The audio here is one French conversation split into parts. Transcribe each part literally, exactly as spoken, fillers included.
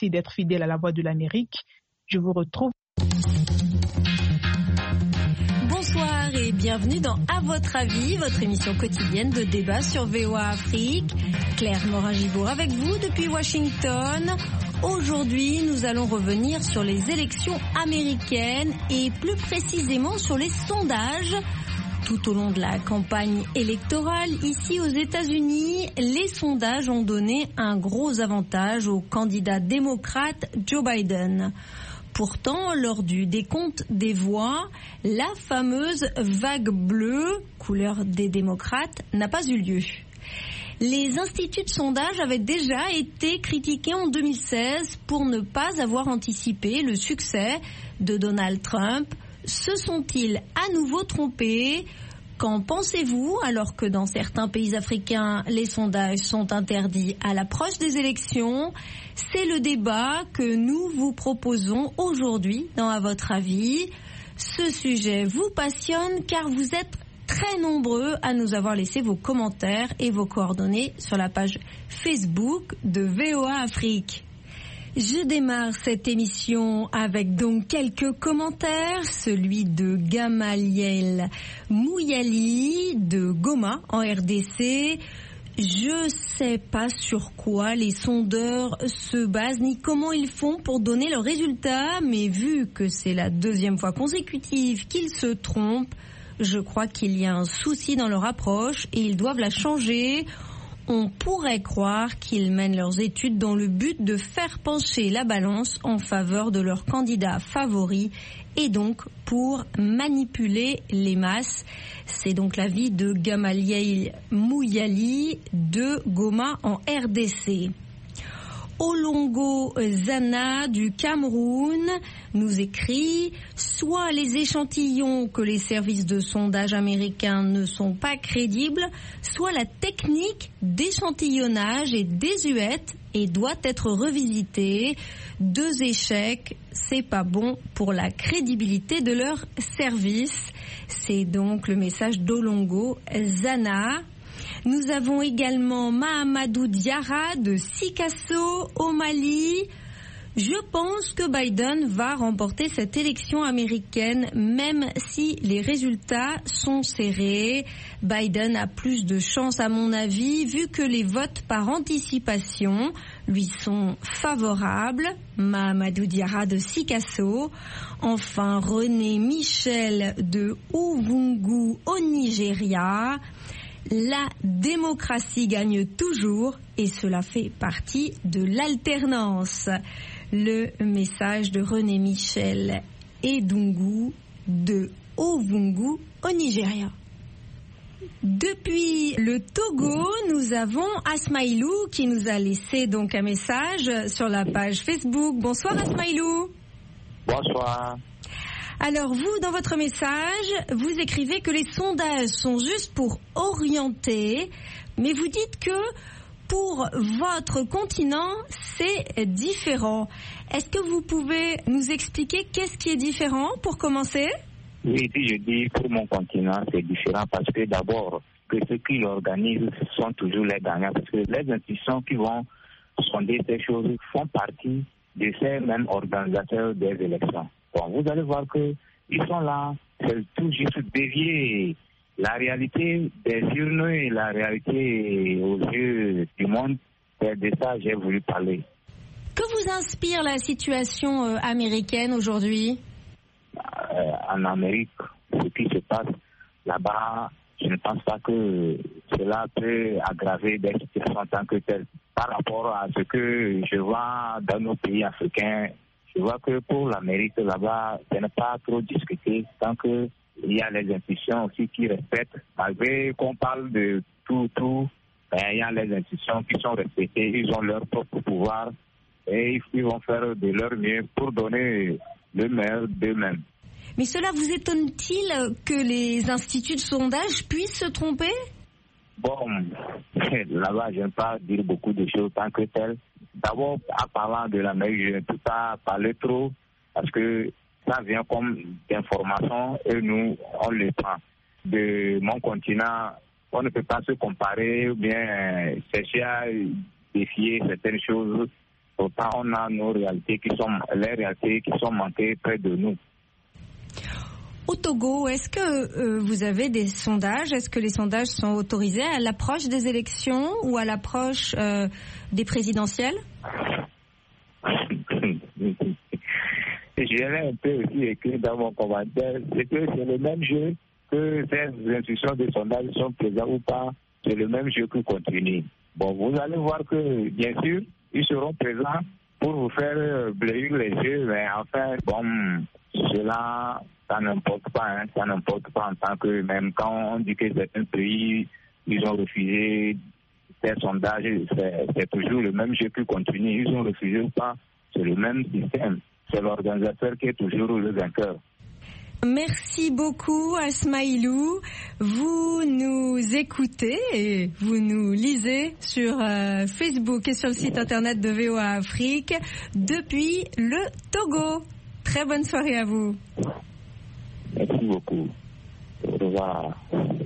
Merci d'être fidèle à la Voix de l'Amérique. Je vous retrouve. Bonsoir et bienvenue dans À votre avis, votre émission quotidienne de débat sur V O A Afrique. Claire Morin-Gibour avec vous depuis Washington. Aujourd'hui, nous allons revenir sur les élections américaines et plus précisément sur les sondages. Tout au long de la campagne électorale, ici aux États-Unis, les sondages ont donné un gros avantage au candidat démocrate Joe Biden. Pourtant, lors du décompte des voix, la fameuse vague bleue, couleur des démocrates, n'a pas eu lieu. Les instituts de sondage avaient déjà été critiqués en deux mille seize pour ne pas avoir anticipé le succès de Donald Trump. Se sont-ils à nouveau trompés ? Qu'en pensez-vous, alors que dans certains pays africains, les sondages sont interdits à l'approche des élections ? C'est le débat que nous vous proposons aujourd'hui dans À votre avis. Ce sujet vous passionne car vous êtes très nombreux à nous avoir laissé vos commentaires et vos coordonnées sur la page Facebook de V O A Afrique. Je démarre cette émission avec donc quelques commentaires, celui de Gamaliel Mouyali de Goma en R D C. Je sais pas sur quoi les sondeurs se basent ni comment ils font pour donner leurs résultats, mais vu que c'est la deuxième fois consécutive qu'ils se trompent, je crois qu'il y a un souci dans leur approche et ils doivent la changer. On pourrait croire qu'ils mènent leurs études dans le but de faire pencher la balance en faveur de leur candidat favori et donc pour manipuler les masses. C'est donc l'avis de Gamaliel Mouyali de Goma en R D C. Olongo Zana du Cameroun nous écrit « Soit les échantillons que les services de sondage américains ne sont pas crédibles, soit la technique d'échantillonnage est désuète et doit être revisitée. Deux échecs, c'est pas bon pour la crédibilité de leur service. » C'est donc le message d'Olongo Zana. Nous avons également Mahamadou Diarra de Sikasso au Mali. Je pense que Biden va remporter cette élection américaine, même si les résultats sont serrés. Biden a plus de chance à mon avis, vu que les votes par anticipation lui sont favorables. Mahamadou Diarra de Sikasso. Enfin, René Michel de Uvungu au Nigeria. La démocratie gagne toujours et cela fait partie de l'alternance. Le message de René Michel Edungu de Ovungu au Nigeria. Depuis le Togo, nous avons Asmaïlou qui nous a laissé donc un message sur la page Facebook. Bonsoir Asmaïlou. Bonsoir. Alors vous, dans votre message, vous écrivez que les sondages sont juste pour orienter, mais vous dites que pour votre continent, c'est différent. Est-ce que vous pouvez nous expliquer qu'est-ce qui est différent pour commencer ? Oui, si je dis pour mon continent, c'est différent parce que d'abord, que ceux qui l'organisent sont toujours les gagnants. Parce que les institutions qui vont sonder ces choses font partie de ces mêmes organisateurs des élections. Bon, vous allez voir qu'ils sont là, c'est tout juste dévier la réalité des urnes et la réalité aux yeux du monde. C'est de ça que j'ai voulu parler. Que vous inspire la situation euh, américaine aujourd'hui ? euh, En Amérique, ce qui se passe là-bas, je ne pense pas que cela peut aggraver des situations en tant que telles. Par rapport à ce que je vois dans nos pays africains, je vois que pour l'Amérique, là-bas, ce n'est pas trop discuté tant qu'il y a les institutions aussi qui respectent. Malgré qu'on parle de tout, tout, ben, il y a les institutions qui sont respectées, ils ont leur propre pouvoir et ils vont faire de leur mieux pour donner le meilleur d'eux-mêmes. Mais cela vous étonne-t-il que les instituts de sondage puissent se tromper ? Bon, là-bas, je ne peux pas dire beaucoup de choses tant que telles. D'abord, en parlant de l'Amérique, je ne peux pas parler trop parce que ça vient comme d'information et nous, on le prend. De mon continent, on ne peut pas se comparer ou bien chercher à défier certaines choses Pourtant, on a nos réalités qui sont, les réalités qui sont manquées près de nous. Au Togo, est-ce que euh, vous avez des sondages? Est-ce que les sondages sont autorisés à l'approche des élections ou à l'approche euh, des présidentielles? Je l'ai un peu aussi écrit dans mon commentaire, c'est que c'est le même jeu que ces institutions de sondage sont présentes ou pas, c'est le même jeu qui continue. Bon, vous allez voir que, bien sûr, ils seront présents pour vous faire bleuir les yeux, mais enfin, bon, cela, ça n'importe pas, hein, ça n'importe pas en tant que, même quand on dit que certains pays, ils ont refusé ces sondages, c'est, c'est toujours le même jeu qui continue, ils ont refusé ou pas, c'est le même système, c'est l'organisateur qui est toujours le vainqueur. Merci beaucoup Asmaïlou. Vous nous écoutez et vous nous lisez sur euh, Facebook et sur le site internet de V O A Afrique depuis le Togo. Très bonne soirée à vous. Merci beaucoup. Au revoir.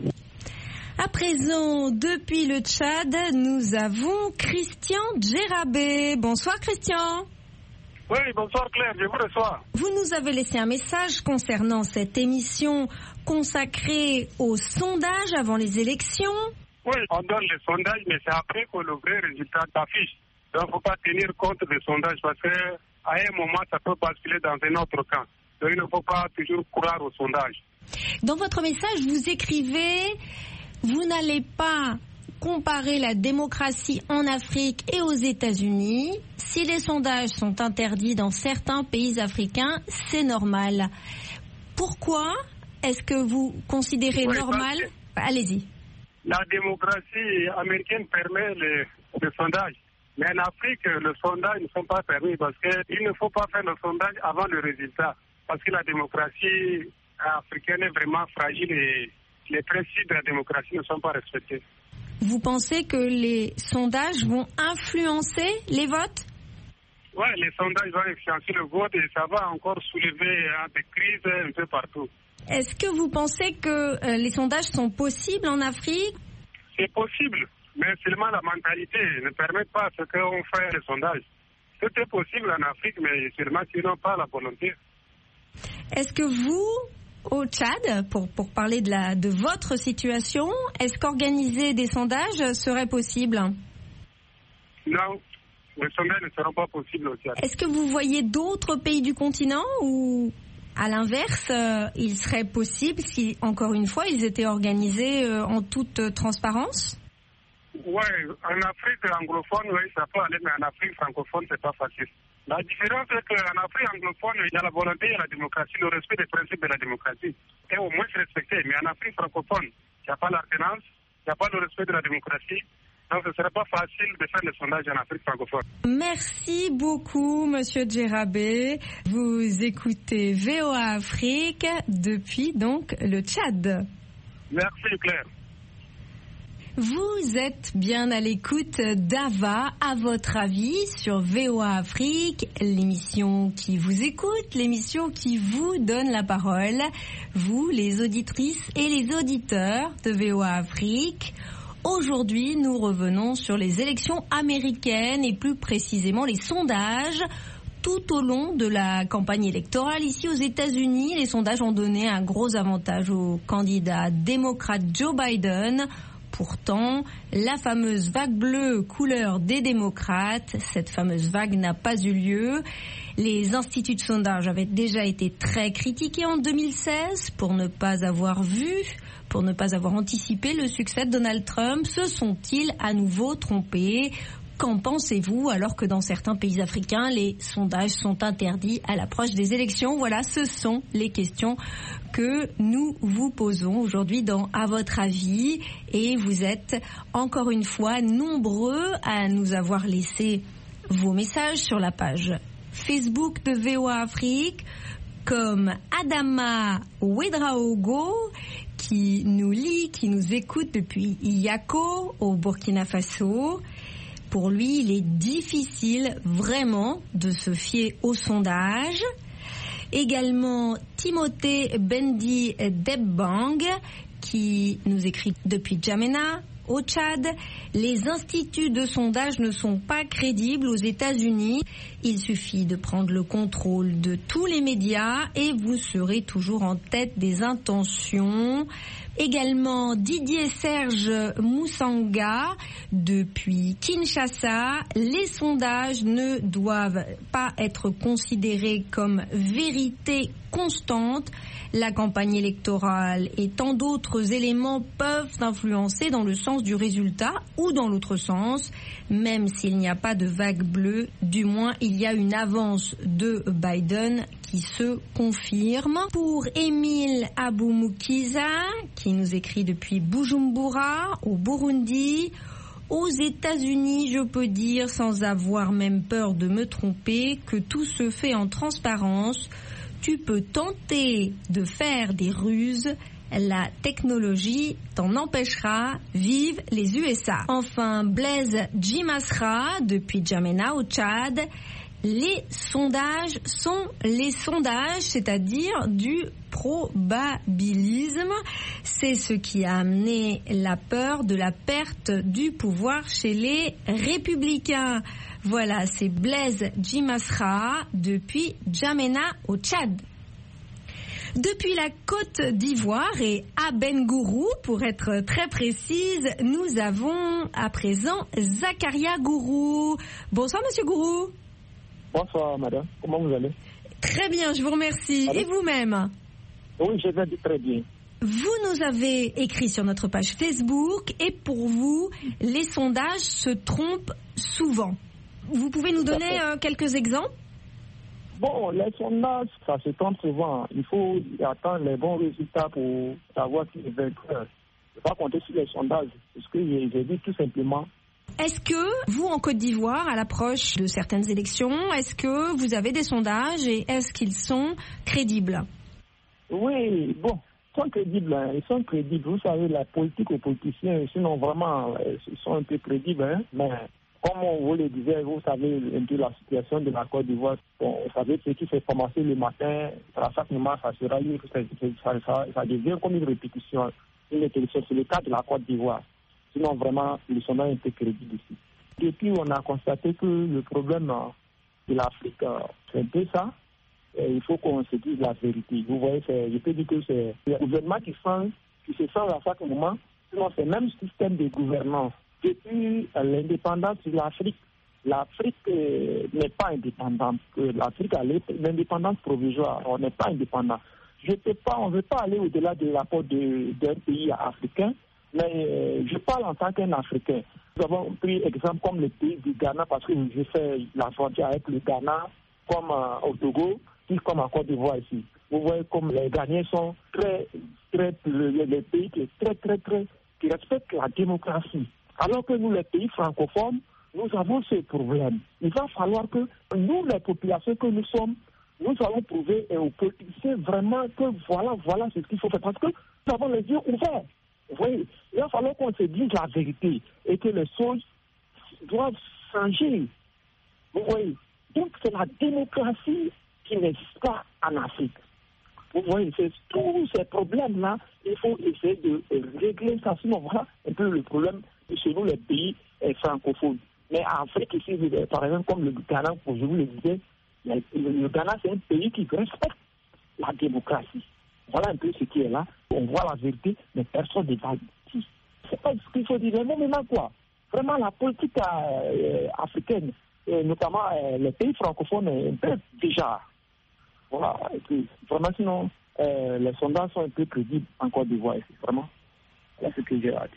À présent, depuis le Tchad, nous avons Christian Djérabé. Bonsoir Christian. Oui, bonsoir Claire, je vous reçois. Vous nous avez laissé un message concernant cette émission consacrée aux sondages avant les élections. Oui, on donne les sondages, mais c'est après que le vrai résultat s'affiche. Donc il ne faut pas tenir compte des sondages parce qu'à un moment, ça peut basculer dans un autre camp. Donc il ne faut pas toujours croire aux sondages. Dans votre message, vous écrivez « Vous n'allez pas comparer la démocratie en Afrique et aux États-Unis. Si les sondages sont interdits dans certains pays africains, c'est normal. » Pourquoi est-ce que vous considérez oui, normal? Allez-y. La démocratie américaine permet les, les sondages. Mais en Afrique, les sondages ne sont pas permis parce qu'il ne faut pas faire le sondage avant le résultat. Parce que la démocratie africaine est vraiment fragile et les principes de la démocratie ne sont pas respectés. Vous pensez que les sondages vont influencer les votes? Oui, les sondages vont influencer le vote et ça va encore soulever hein, des crises un peu partout. Est-ce que vous pensez que euh, les sondages sont possibles en Afrique? C'est possible, mais seulement la mentalité ne permet pas ce qu'on fait les sondages. Tout est possible en Afrique, mais seulement sinon pas la volonté. Est-ce que vous, au Tchad, pour, pour parler de, la, de votre situation, est-ce qu'organiser des sondages serait possible? Non, les sondages ne seront pas possibles au Tchad. Est-ce que vous voyez d'autres pays du continent où, à l'inverse, euh, il serait possible si, encore une fois, ils étaient organisés euh, en toute euh, transparence? Oui, en Afrique anglophone, oui, ça peut aller, mais en Afrique francophone, c'est pas facile. La différence est qu'en Afrique anglophone, il y a la volonté, il y a la démocratie, le respect des principes de la démocratie est au moins respecté. Mais en Afrique francophone, il n'y a pas l'alternance, il n'y a pas le respect de la démocratie. Donc ce ne serait pas facile de faire le sondage en Afrique francophone. Merci beaucoup, Monsieur Djérabé. Vous écoutez V O A Afrique depuis donc le Tchad. Merci Claire. Vous êtes bien à l'écoute d'Ava, à votre avis, sur V O A Afrique, l'émission qui vous écoute, l'émission qui vous donne la parole, vous, les auditrices et les auditeurs de V O A Afrique. Aujourd'hui, nous revenons sur les élections américaines et plus précisément les sondages. Tout au long de la campagne électorale ici aux États-Unis, les sondages ont donné un gros avantage au candidat démocrate Joe Biden. Pourtant, la fameuse vague bleue couleur des démocrates, cette fameuse vague n'a pas eu lieu. Les instituts de sondage avaient déjà été très critiqués en deux mille seize pour ne pas avoir vu, pour ne pas avoir anticipé le succès de Donald Trump. Se sont-ils à nouveau trompés ? Qu'en pensez-vous alors que dans certains pays africains, les sondages sont interdits à l'approche des élections? Voilà, ce sont les questions que nous vous posons aujourd'hui dans À votre avis. Et vous êtes encore une fois nombreux à nous avoir laissé vos messages sur la page Facebook de V O A Afrique, comme Adama Ouedraogo, qui nous lit, qui nous écoute depuis Yako, au Burkina Faso. Pour lui, il est difficile vraiment de se fier au sondage. Également Timothée Bendi Debbang, qui nous écrit depuis Djamena, au Tchad. Les instituts de sondage ne sont pas crédibles aux États-Unis. Il suffit de prendre le contrôle de tous les médias et vous serez toujours en tête des intentions. Également Didier Serge Moussanga, depuis Kinshasa, les sondages ne doivent pas être considérés comme vérité constante. La campagne électorale et tant d'autres éléments peuvent influencer dans le sens du résultat ou dans l'autre sens. Même s'il n'y a pas de vague bleue, du moins il y a une avance de Biden qui se confirme. Pour Émile Aboumoukiza, qui nous écrit depuis Bujumbura, au Burundi, aux États-Unis, je peux dire, sans avoir même peur de me tromper, que tout se fait en transparence. Tu peux tenter de faire des ruses, la technologie t'en empêchera. Vive les U S A. Enfin, Blaise Djimasra, depuis Djamena au Tchad. Les sondages sont les sondages, c'est-à-dire du probabilisme. C'est ce qui a amené la peur de la perte du pouvoir chez les républicains. Voilà, c'est Blaise Djimasra depuis Djamena au Tchad. Depuis la Côte d'Ivoire et à Bengourou, pour être très précise, nous avons à présent Zakaria Gourou. Bonsoir Monsieur Gourou. Bonsoir madame, comment vous allez? Très bien, je vous remercie. Allez. Et vous-même? Oui, je vais très bien. Vous nous avez écrit sur notre page Facebook et pour vous, les sondages se trompent souvent. Vous pouvez nous donner euh, quelques exemples? Bon, les sondages, ça se trompe souvent. Il faut attendre les bons résultats pour savoir qui est vainqueur. Il ne faut pas compter sur les sondages. C'est ce que j'ai, j'ai dit tout simplement. Est-ce que vous, en Côte d'Ivoire, à l'approche de certaines élections, est-ce que vous avez des sondages et est-ce qu'ils sont crédibles? Oui, bon, ils sont crédibles. Hein. Ils sont crédibles. Vous savez, la politique aux politiciens, sinon vraiment, ils sont un peu crédibles. Hein. Mais comme on vous le disait, vous savez un peu la situation de la Côte d'Ivoire. Bon, vous savez, ce qui s'est commencé le matin, à chaque moment, ça sera libre. Ça, ça, ça, ça devient comme une répétition. Une répétition. C'est le cas de la Côte d'Ivoire. Sinon, vraiment, le sondage est un peu crédible ici. Depuis, on a constaté que le problème de l'Afrique, c'est un peu ça. Et il faut qu'on se dise la vérité. Vous voyez, c'est, je peux dire que c'est le gouvernement qui, sent, qui se sent à chaque moment. Sinon, c'est le même système de gouvernance. Depuis l'indépendance de l'Afrique, l'Afrique euh, n'est pas indépendante. L'Afrique a l'indépendance provisoire. On n'est pas indépendant. Je peux pas, on ne veut pas aller au-delà de l'apport de, d'un pays africain. Mais euh, je parle en tant qu'un Africain. Nous avons pris exemple comme le pays du Ghana parce que j'ai fait la frontière avec le Ghana, comme euh, au Togo, puis comme en Côte d'Ivoire ici. Vous voyez comme les Ghanéens sont très, très, les, les pays qui, très, très, très, qui respectent la démocratie. Alors que nous, les pays francophones, nous avons ce problème. Il va falloir que nous, les populations que nous sommes, nous allons prouver aux politiciens vraiment que voilà, voilà ce qu'il faut faire. Parce que nous avons les yeux ouverts. Vous voyez, il va falloir qu'on se dise la vérité et que les choses doivent changer. Vous voyez, donc c'est la démocratie qui n'existe pas en Afrique. Vous voyez, c'est tous ces problèmes-là, il faut essayer de régler ça. Sinon, voilà un peu le problème chez nous, les pays francophones. Mais en Afrique, ici, par exemple, comme le Ghana, je vous le disais, le Ghana, c'est un pays qui respecte la démocratie. Voilà un peu ce qui est là. On voit la vérité, mais personne ne va dire. C'est pas ce qu'il faut dire. Mais maintenant, quoi? Vraiment, la politique euh, africaine, et notamment euh, les pays francophones, est un peu déjà. Voilà. Et puis, vraiment, sinon, euh, les sondages sont un peu crédibles en Côte d'Ivoire. Vraiment, c'est ce que j'ai à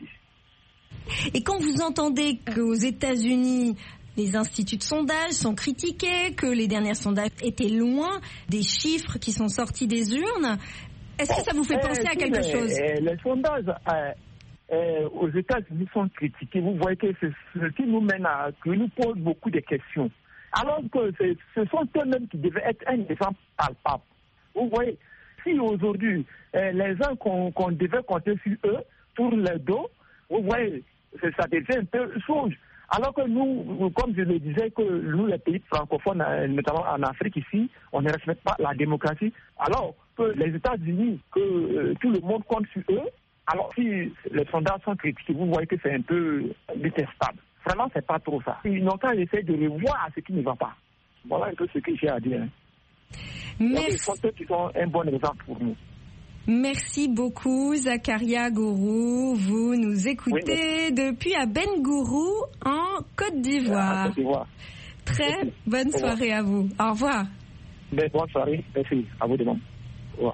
dire. Et quand vous entendez qu'aux États-Unis, les instituts de sondage sont critiqués, que les derniers sondages étaient loin des chiffres qui sont sortis des urnes, est-ce que ça vous fait penser euh, à quelque les, chose? euh, Les sondages euh, euh, aux États-Unis sont critiqués. Vous voyez que c'est ce qui nous mène à, que nous pose beaucoup de questions. Alors que c'est, ce sont eux-mêmes qui devaient être un exemple palpable. Vous voyez, si aujourd'hui, euh, les gens qu'on, qu'on devait compter sur eux tournent le dos, vous voyez, ça devient un peu chose. Alors que nous, comme je le disais, que nous, les pays francophones, notamment en Afrique ici, on ne respecte pas la démocratie. Alors que les États-Unis, que euh, tout le monde compte sur eux, Alors si les sondages sont critiqués, vous voyez que c'est un peu détestable. Vraiment, c'est pas trop ça. Ils n'ont qu'à essayer de revoir ce qui ne va pas. Voilà un peu ce que j'ai à dire. Merci. Les sondages qui sont un bon exemple pour nous. Merci beaucoup, Zakaria Gourou. Vous nous écoutez oui, depuis à Bengourou, en Côte d'Ivoire. Ah, Côte d'Ivoire. Très merci. Bonne soirée à vous. Au revoir. Bonne soirée. Merci. À vous de même. Au revoir.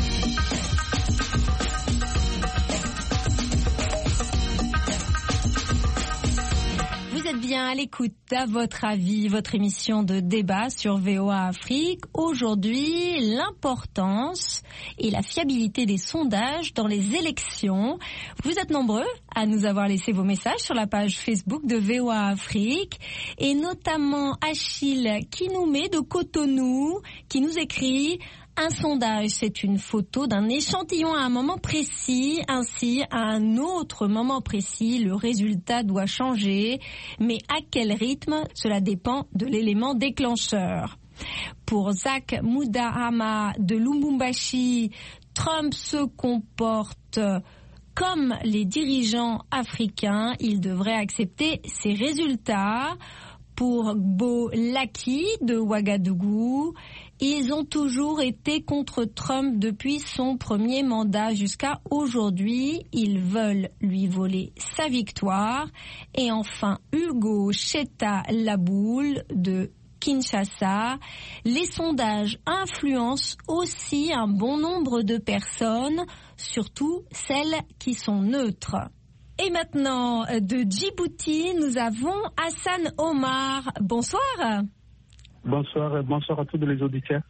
Vous êtes bien à l'écoute d'À votre avis, votre émission de débat sur V O A Afrique. Aujourd'hui, l'importance et la fiabilité des sondages dans les élections. Vous êtes nombreux à nous avoir laissé vos messages sur la page Facebook de V O A Afrique, et notamment Achille Kinoumé de Cotonou qui nous écrit: un sondage, c'est une photo d'un échantillon à un moment précis. Ainsi, à un autre moment précis, le résultat doit changer. Mais à quel rythme? Cela dépend de l'élément déclencheur. Pour Zach Moudahama de Lubumbashi, Trump se comporte comme les dirigeants africains. Il devrait accepter ces résultats. Pour Gbo Laki de Ouagadougou, ils ont toujours été contre Trump depuis son premier mandat jusqu'à aujourd'hui. Ils veulent lui voler sa victoire. Et enfin, Hugo Cheta Laboule de Kinshasa. Les sondages influencent aussi un bon nombre de personnes, surtout celles qui sont neutres. Et maintenant, de Djibouti, nous avons Hassan Omar. Bonsoir. Bonsoir, bonsoir à tous les auditeurs.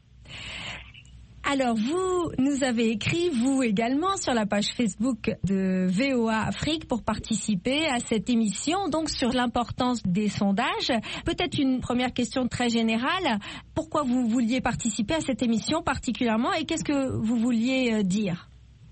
Alors, vous nous avez écrit, vous également, sur la page Facebook de V O A Afrique pour participer à cette émission, donc sur l'importance des sondages. Peut-être une première question très générale. Pourquoi vous vouliez participer à cette émission particulièrement et qu'est-ce que vous vouliez dire ?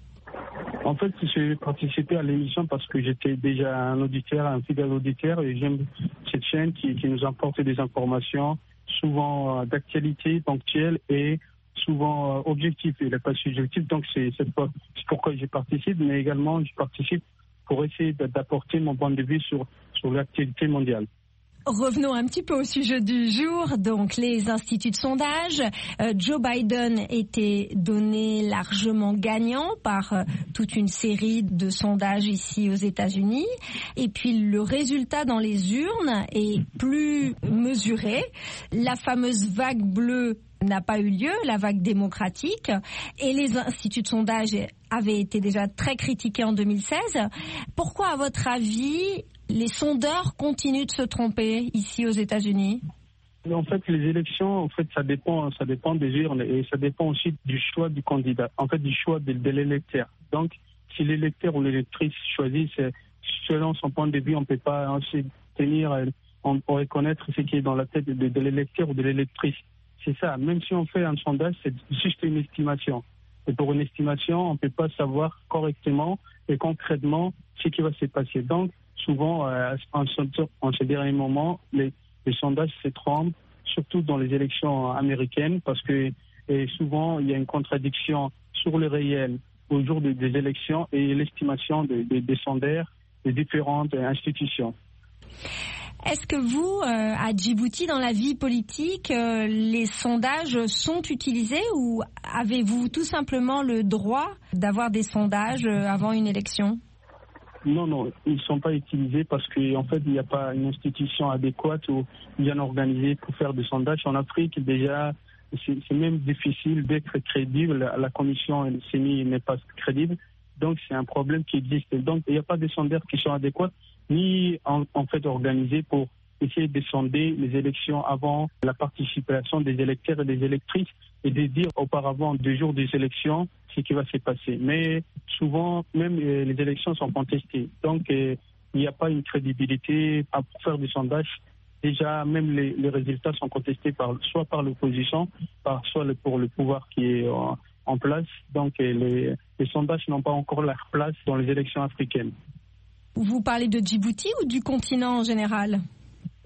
En fait, j'ai participé à l'émission parce que j'étais déjà un auditeur, un fidèle auditeur, et j'aime cette chaîne qui, qui nous apporte des informations, souvent euh, d'actualité, ponctuelle et souvent euh, objective. Il n'est pas subjectif, donc c'est, c'est, pas, c'est pourquoi j'y participe, mais également je participe pour essayer d'apporter mon point de vue sur, sur l'actualité mondiale. Revenons un petit peu au sujet du jour, donc les instituts de sondage. Euh, Joe Biden était donné largement gagnant par euh, toute une série de sondages ici aux États-Unis. Et puis le résultat dans les urnes est plus mesuré. La fameuse vague bleue n'a pas eu lieu, la vague démocratique, et les instituts de sondage avaient été déjà très critiqués en deux mille seize. Pourquoi, à votre avis, les sondeurs continuent de se tromper ici aux États-Unis? En fait, les élections, en fait, ça dépend, ça dépend des urnes et ça dépend aussi du choix du candidat, en fait, du choix de, de l'électeur. Donc, si l'électeur ou l'électrice choisit, c'est, selon son point de vue, on ne peut pas ensuite tenir, on pourrait connaître ce qui est dans la tête de, de l'électeur ou de l'électrice. C'est ça. Même si on fait un sondage, c'est juste une estimation. Et pour une estimation, on ne peut pas savoir correctement et concrètement ce qui va se passer. Donc, souvent, euh, en, en ce dernier moment, les, les sondages se trompent, surtout dans les élections américaines, parce que et souvent, il y a une contradiction sur le réel au jour des, des élections et l'estimation des, des, des sondeurs des différentes institutions. Est-ce que vous, euh, à Djibouti, dans la vie politique, euh, les sondages sont utilisés ou avez-vous tout simplement le droit d'avoir des sondages euh, avant une élection ? Non, non, ils ne sont pas utilisés parce qu'en fait, il n'y a pas une institution adéquate ou bien organisée pour faire des sondages. En Afrique, déjà, c'est, c'est même difficile d'être crédible. La commission C E N I n'est pas crédible. Donc, c'est un problème qui existe. Donc, il n'y a pas de sondeurs qui sont adéquats ni en, en fait organisés pour essayer de sonder les élections avant la participation des électeurs et des électrices et de dire auparavant, deux jours des élections, ce qui va se passer. Mais souvent, même euh, les élections sont contestées. Donc, euh, il n'y a pas une crédibilité à faire des sondages. Déjà, même les, les résultats sont contestés par, soit par l'opposition, par, soit le, pour le pouvoir qui est en, en place. Donc, euh, les, les sondages n'ont pas encore leur place dans les élections africaines. Vous parlez de Djibouti ou du continent en général ?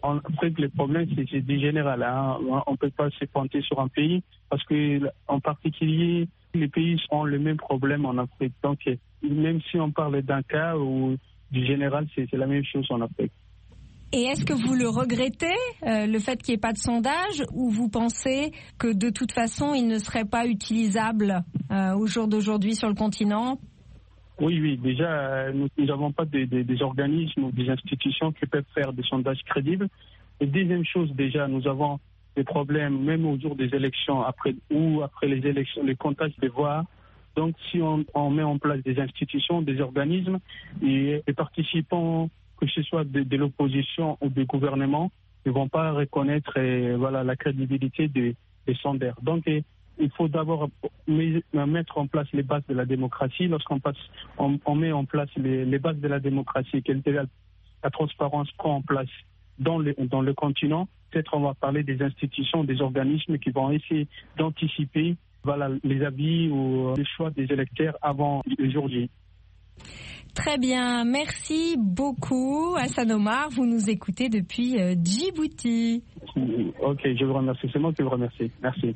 En Afrique, le problème, c'est, c'est des générales. Hein. On ne peut pas se pointer sur un pays parce que, en particulier, les pays ont le même problème en Afrique. Donc, même si on parle d'un cas ou du général, c'est, c'est la même chose en Afrique. Et est-ce que vous le regrettez, euh, le fait qu'il n'y ait pas de sondage, ou vous pensez que de toute façon, il ne serait pas utilisable euh, au jour d'aujourd'hui sur le continent ? Oui, oui. Déjà, nous n'avons pas des, des, des organismes ou des institutions qui peuvent faire des sondages crédibles. Et deuxième chose, déjà, nous avons des problèmes, même au jour des élections, après ou après les élections, les comptages des voix. Donc, si on, on met en place des institutions, des organismes, et les participants, que ce soit de, de l'opposition ou du gouvernement, ne vont pas reconnaître et, voilà, la crédibilité des, des sondaires. Donc, et, il faut d'abord mettre en place les bases de la démocratie. Lorsqu'on passe, on, on met en place les, les bases de la démocratie, que la, la transparence prend en place dans le, dans le continent, peut-être on va parler des institutions, des organismes qui vont essayer d'anticiper, voilà, les avis ou les choix des électeurs avant le jour J. Très bien, merci beaucoup Hassan Omar, vous nous écoutez depuis euh, Djibouti. Ok, je vous remercie, c'est moi qui vous remercie. Merci.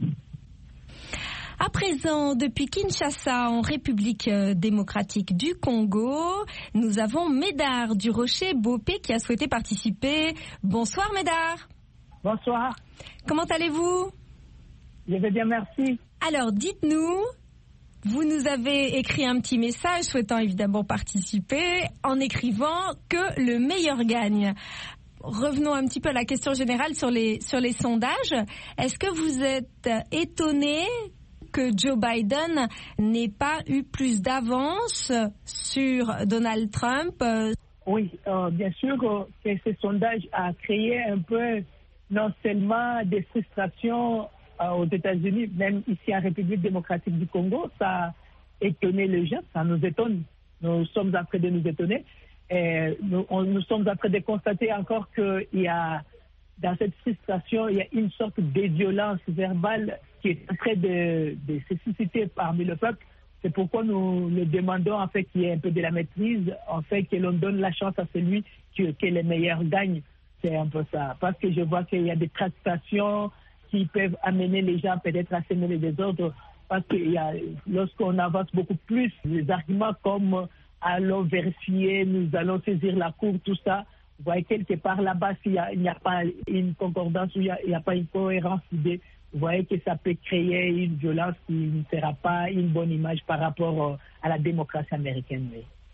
À présent, depuis Kinshasa, en République démocratique du Congo, nous avons Médard du Rocher Bopé qui a souhaité participer. Bonsoir Médard. Bonsoir. Comment allez-vous? Je vais bien, merci. Alors, dites-nous, vous nous avez écrit un petit message souhaitant évidemment participer en écrivant que le meilleur gagne. Revenons un petit peu à la question générale sur les, sur les sondages. Est-ce que vous êtes étonné que Joe Biden n'ait pas eu plus d'avance sur Donald Trump? Oui, euh, bien sûr que ce sondage a créé un peu non seulement des frustrations euh, aux États-Unis, même ici en République démocratique du Congo, ça a étonné les gens, ça nous étonne. Nous sommes en train de nous étonner. Et nous, on, nous sommes en train de constater encore qu'il y a, dans cette frustration, il y a une sorte de violence verbale qui est en train de, de se susciter parmi le peuple. C'est pourquoi nous le demandons en fait qu'il y ait un peu de la maîtrise, en fait que l'on donne la chance à celui qui, que les meilleurs gagnent. C'est un peu ça. Parce que je vois qu'il y a des tractations qui peuvent amener les gens peut-être à semer les désordres. Parce que il y a, lorsqu'on avance beaucoup plus, les arguments comme allons vérifier, nous allons saisir la cour, tout ça, vous voyez quelque part là-bas, s'il n'y a, a pas une concordance, il n'y a, a pas une cohérence d'idées, vous voyez que ça peut créer une violence qui ne sera pas une bonne image par rapport à la démocratie américaine.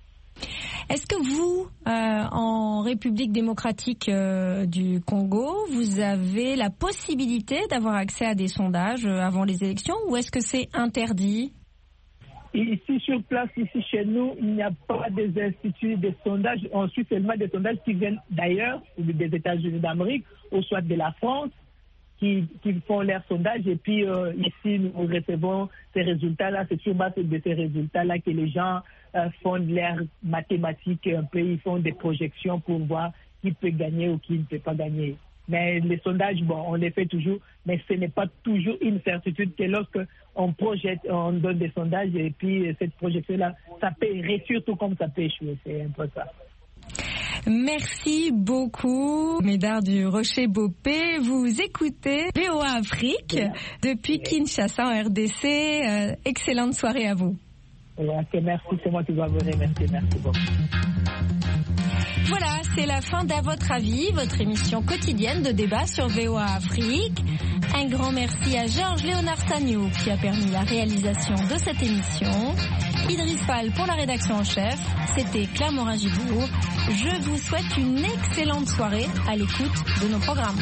Est-ce que vous, euh, en République démocratique euh, du Congo, vous avez la possibilité d'avoir accès à des sondages avant les élections ou est-ce que c'est interdit? Ici, sur place, ici chez nous, il n'y a pas des instituts de sondage. On suit seulement des sondages qui viennent d'ailleurs, des États-Unis d'Amérique, ou soit de la France, qui, qui font leurs sondages. Et puis euh, ici, nous recevons ces résultats-là. C'est sur base de ces résultats-là que les gens euh, font leurs mathématiques un peu. Ils font des projections pour voir qui peut gagner ou qui ne peut pas gagner. Mais les sondages, bon, on les fait toujours, mais ce n'est pas toujours une certitude que lorsque on projette, on donne des sondages et puis cette projection-là, ça peut réussir tout comme ça peut échouer. C'est un peu ça. Merci beaucoup, Médard du Rocher Bopé. Vous écoutez V O A Afrique depuis Kinshasa en R D C. Euh, excellente soirée à vous. Okay, merci, c'est moi qui dois vous remercier. Merci beaucoup. Voilà, c'est la fin d'À votre avis, votre émission quotidienne de débat sur V O A Afrique. Un grand merci à Georges Léonard Sagno qui a permis la réalisation de cette émission. Idriss Fall pour la rédaction en chef. C'était Claire Morin-Gibourg. Je vous souhaite une excellente soirée à l'écoute de nos programmes.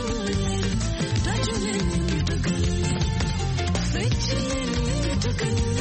Good.